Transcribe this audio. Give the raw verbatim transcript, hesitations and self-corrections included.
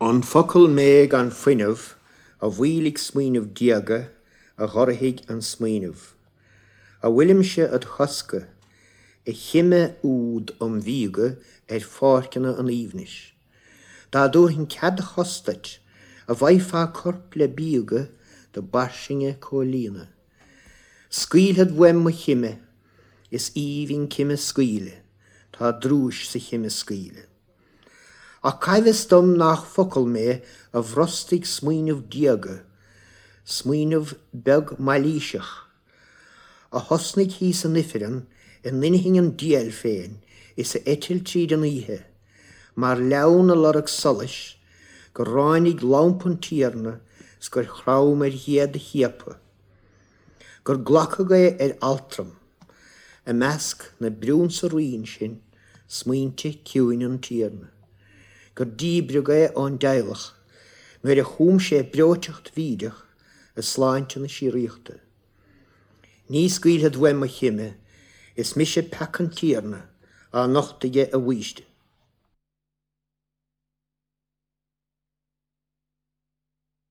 An focail méag an fuinmh a bhuilig smaoinemh diaga a ghorthaigh an smaoinemh. A bhfuilimse ad chosca i chiime úd am bhíoga ar fáirceanna an íomhnis. Dá dúirthin cead chostait a bhaifá corp le bíoga de barsinge cólína. Scaoilhead bhuim mo chiime is íomhín ciime scaoile, tá drúis sa chiime scaoile. A caivis dom nach focail mé a bhrostig smaoinemh diaga, smaoinemh beg mailíseach. A hosnig hí san nifiran in ninhing an dial féin is a etil tríd an ihe, mar lewn a lorach solis, go ráinnig lampun tírna sgur chraum ar hiad hiapa. Gur glacha ga ar altram, a measc na brún sa ruin sin, smaointe ciúin an tírna. Gur díbrega an dailach, nuair a chúm sé breoteacht vídeach a sláinte na síríochta. Ní scaoilhead bhuim a chiime, is mise pecan tírna a nochtaige a bhuiste.